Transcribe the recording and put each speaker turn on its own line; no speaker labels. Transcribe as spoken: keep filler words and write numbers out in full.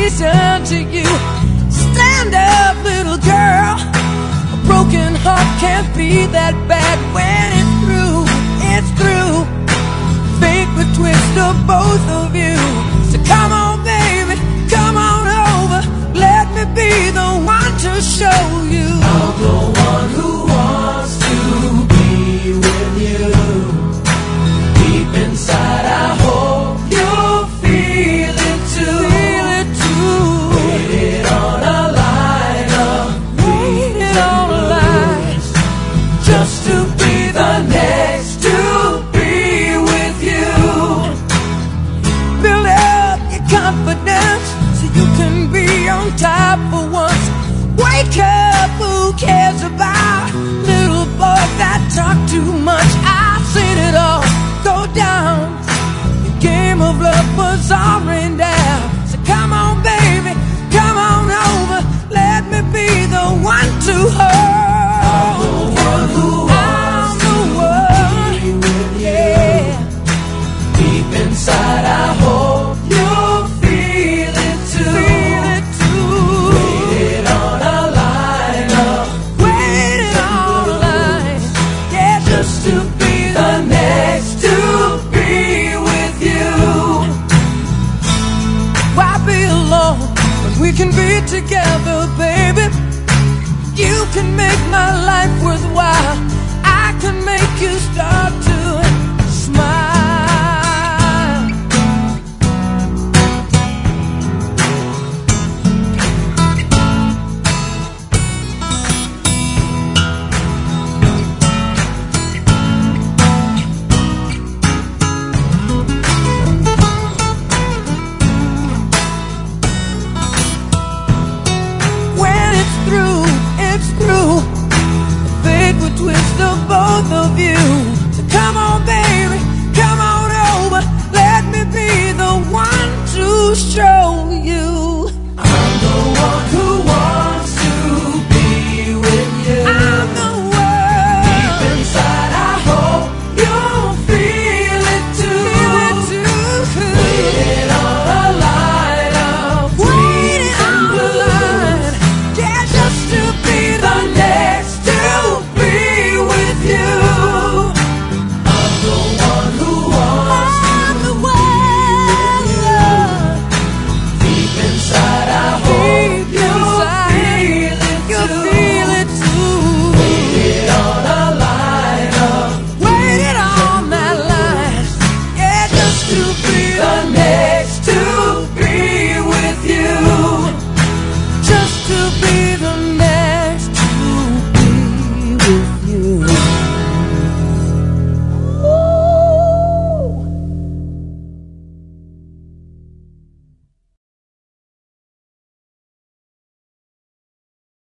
invitation to you. Stand up, little girl. A broken heart can't be that bad when it's through, it's through. Fate would twist of both of you. So come on, baby, come on over. Let me be the one to show you. I'm the one who